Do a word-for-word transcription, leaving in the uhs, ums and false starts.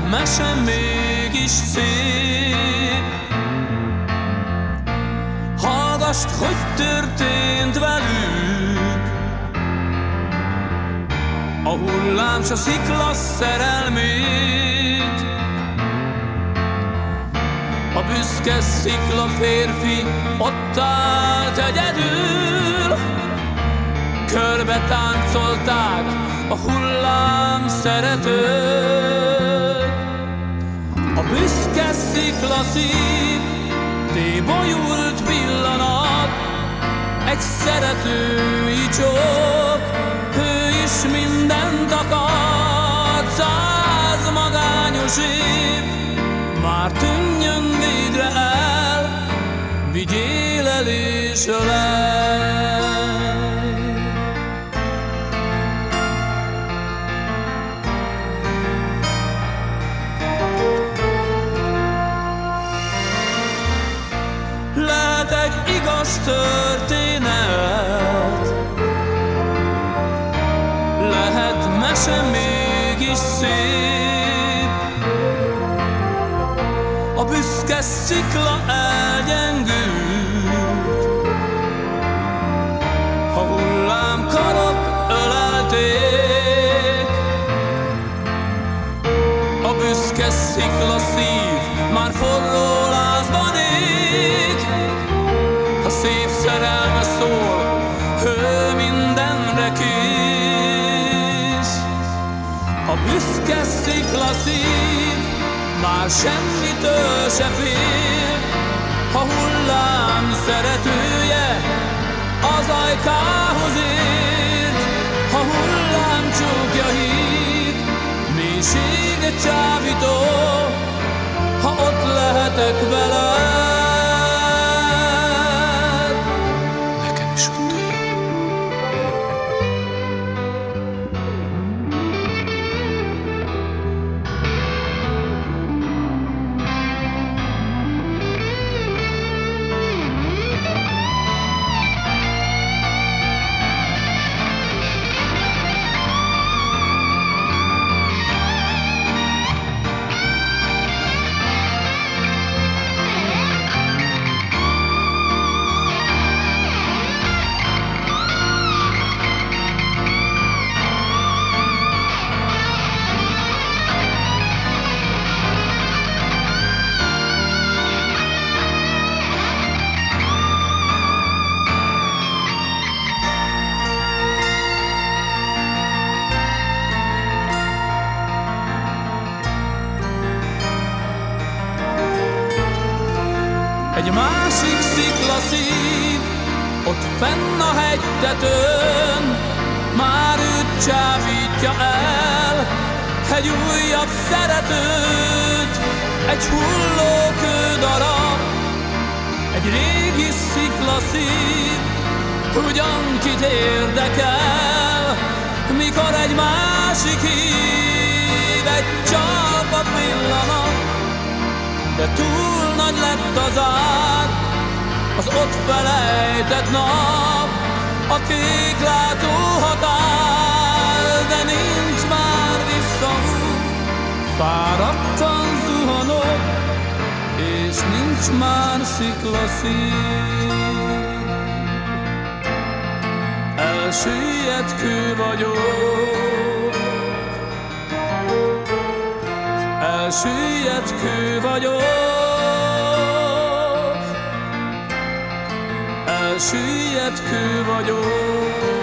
mese mégis szép. Hallgasd, hogy történt velük a hullám s a szikla szerelmét. A büszke szikla férfi ott állt egyedül, körbe táncolták a hullám szeretők. A büszke szikla szív, tébolyult pillanat, egy szeretői csók, ő is mindent akart. Száz magányos év, már tűnjön végre el, vigyél el és ölelj. Lehet egy igaz történet, lehet mese mégis szép. A büszke szikla elgyengült, a hullámkarok ölelték. A büszke szikla szív már forró lázban ég. Ha szép szerelme szól, ő mindenre kész. A büszke szikla szív már semmitől se fél. A hullám szeretője az ajkához ért. A hullám csókja hív, mélységet csábító, ha ott lehetek veled. Nekem is ott jó. Egy másik sziklaszív, ott fenn a hegytetőn, már őt csábítja el egy újabb szeretőt. Egy hulló kődarab, egy régi sziklaszív, ugyan kit érdekel, mikor egy másik hív, egy csalpa pillanat, de túl nagy lett az ár, az ott felejtett nap, a kék látóhatár, de nincs már visszaút. Fáradtan zuhanok, és nincs már sziklaszív. Elsüllyedt kő vagyok, elsüllyedt kő vagyok, elsüllyedt kő vagyok.